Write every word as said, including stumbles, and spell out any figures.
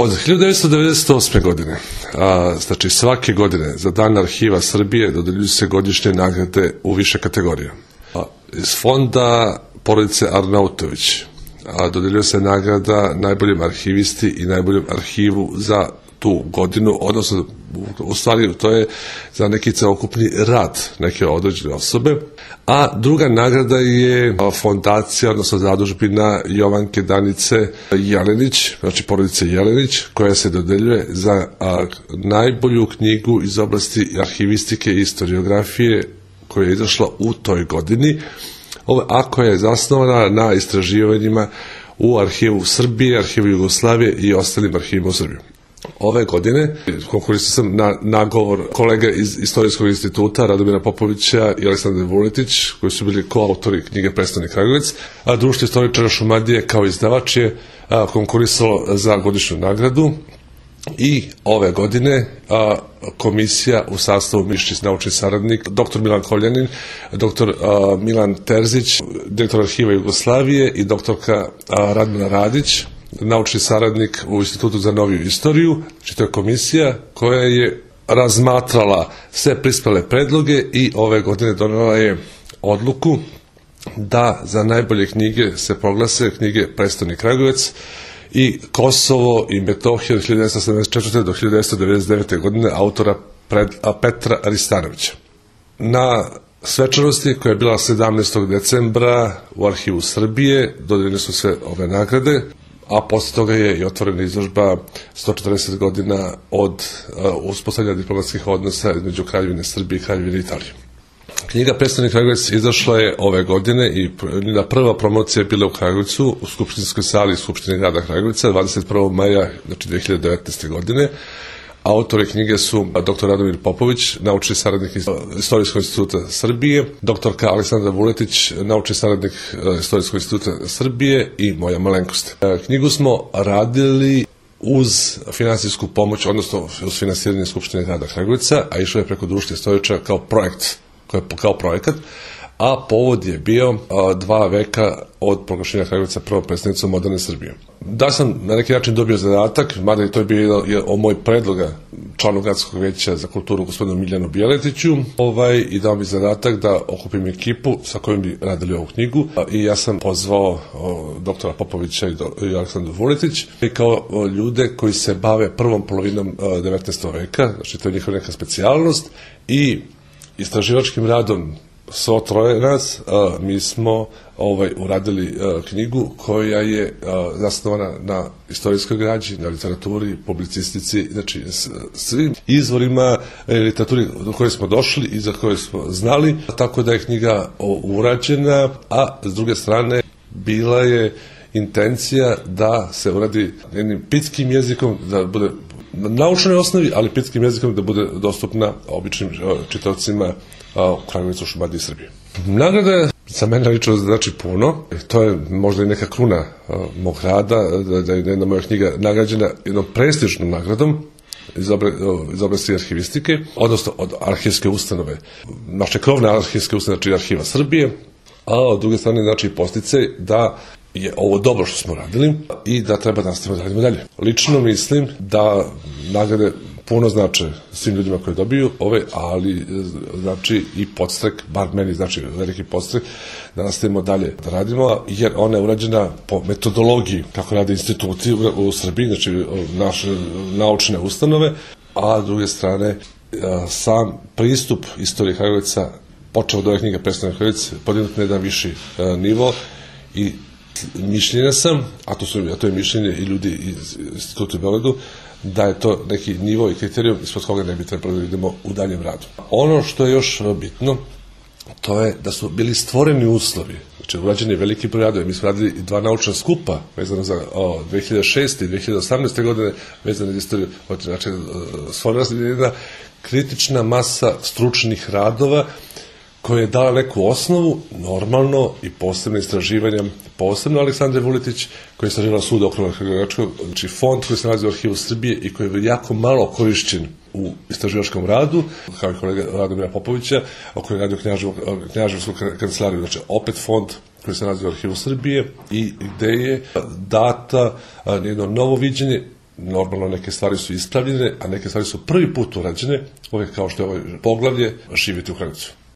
Od hiljadu devetsto devedeset osme. godine, a, znači svake godine za Dan arhiva Srbije dodeljuju se godišnje nagrade u više kategorija. A, iz fonda porodice Arnautović a, dodeljuje se nagrada najboljem arhivisti i najboljem arhivu za tu godinu, odnosno u stvari to je za neki celokupni rad neke određene osobe, a druga nagrada je fondacija, odnosno zadužbina Jovanke Danice Jelenić, znači porodice Jelenić, koja se dodeljuje za a, najbolju knjigu iz oblasti arhivistike i historiografije koja je izašla u toj godini, a koja je zasnovana na istraživanjima u arhivu Srbije, arhivu Jugoslavije i ostalim arhivima u Srbiji. Ove godine konkurisao sam na nagovor kolega iz Istorijskog instituta Radomira Popovića i Aleksandra Vuletić, koji su bili koautori knjige Prestoni Kragujevac, a Društvo istoričara Šumadije kao izdavač je a, konkurisalo za godišnju nagradu. I ove godine a, komisija u sastavu Miščić, naučni saradnik, doktor Milan Koljanin, doktor a, Milan Terzić, direktor arhiva Jugoslavije i doktorka a, Radmila Radić, naučni saradnik u Institutu za noviju istoriju. Znači to je komisija koja je razmatrala sve prispele predloge i ove godine donela je odluku da za najbolje knjige se proglase knjige Prestoni Kragujevac i Kosovo i Metohija od hiljadu devetsto sedamdeset četvrte. do hiljadu devetsto devedeset devete. godine autora Petra Ristanovića. Na svečanosti koja je bila sedamnaestog decembra u Arhivu Srbije dodeljene su sve ove nagrade, a posle toga je i otvorena izložba sto četrdeset godina od uh, uspostavljanja diplomatskih odnosa između Kraljevine Srbije i Kraljevine Italije. Knjiga Prestoni Kragujevac izašla je ove godine i na prva promocija je bila u Kragujevcu, u Skupštinskoj sali Skupštine grada Kragujevca, dvadeset prvog maja, znači dve hiljade devetnaeste. godine. Autori knjige su doktor Radomir Popović, naučni saradnik Istorijskog instituta Srbije, doktorka Aleksandra Vuletić, naučni saradnik Istorijskog instituta Srbije i moja malenkost. Knjigu smo radili uz finansijsku pomoć, odnosno uz finansiranje Skupštine grada Kragujevca, a išlo je preko Društva istoričara kao projekt, kao projekat, a povod je bio a, dva veka od proglašenja Kragujevca prvom predstavnicom moderne Srbije. Da sam na neki način dobio zadatak, mada i to je bio je, o moj predloga članu Gradskog veća za kulturu gospodinu Miljanu Bjeletiću, ovaj, i dao mi zadatak da okupim ekipu sa kojom bi radili ovu knjigu, a, i ja sam pozvao o, doktora Popovića i, do, i Aleksandru Vuletić i kao o, ljude koji se bave prvom polovinom o, devetnaestog. veka, znači to je njihova neka specijalnost, i istraživačkim radom svo troje nas, a, mi smo ovaj, uradili a, knjigu koja je a, zasnovana na istorijskoj građi, na literaturi, publicistici, znači s, svim izvorima e, literaturi do koje smo došli i za koje smo znali, tako da je knjiga o, urađena, a s druge strane bila je intencija da se uradi jednim pitskim jezikom, da bude na naučnoj osnovi, ali pitskim jezikom da bude dostupna običnim čitaocima u Kragujevcu, Šumadiji i Srbiji. Nagrada za mene lično znači puno. To je možda i neka kruna mog rada, da je jedna moja knjiga nagrađena jednom prestižnom nagradom iz, obre, iz oblasti arhivistike, odnosno od arhivske ustanove. Naše krovne arhivske ustanove, znači Arhiva Srbije, a od druge strane znači posticaj da je ovo dobro što smo radili i da treba nastaviti da radimo dalje. Lično mislim da nagrade puno znače svim ljudima koji dobiju ove, ali znači i podstrek, bar meni znači veliki podstrek, da nastavimo dalje da radimo, jer ona je urađena po metodologiji kako rade instituti u, u Srbiji, znači naše naučne ustanove, a s druge strane sam pristup istorije Kragujevca počeo od ove knjige Prestoni Kragujevac podignut na jedan viši nivo i mišljenja sam, a to, su, a to je mišljenje i ljudi iz instituta u Beogradu, da je to neki nivo i kriterijum ispod koga ne bi trebalo da idemo u daljem radu. Ono što je još bitno, to je da su bili stvoreni uslovi, znači urađen je veliki broj radova. Mi smo radili dva naučna skupa vezano za o, dve hiljade šeste i dve hiljade osamnaeste. godine vezano za istoriju, znači stvorena je jedna kritična masa stručnih radova koja je dala neku osnovu, normalno i posebno istraživanja, posebno Aleksandre Vuletić, koja je istraživala sud okruga Kragujevčkog, znači fond koji se nalazi u Arhivu Srbije i koji je jako malo korišćen u istraživačkom radu, kao i kolega Radomira Popovića, koji je radio Knjaževsku kancelariju, znači opet fond koji se nalazi u Arhivu Srbije i gde je data jedno novo viđenje Normalno neke stvari su ispravljene, a neke stvari su prvi put urađene, uvek kao što je ovo poglavlje, živjeti u Hranicu.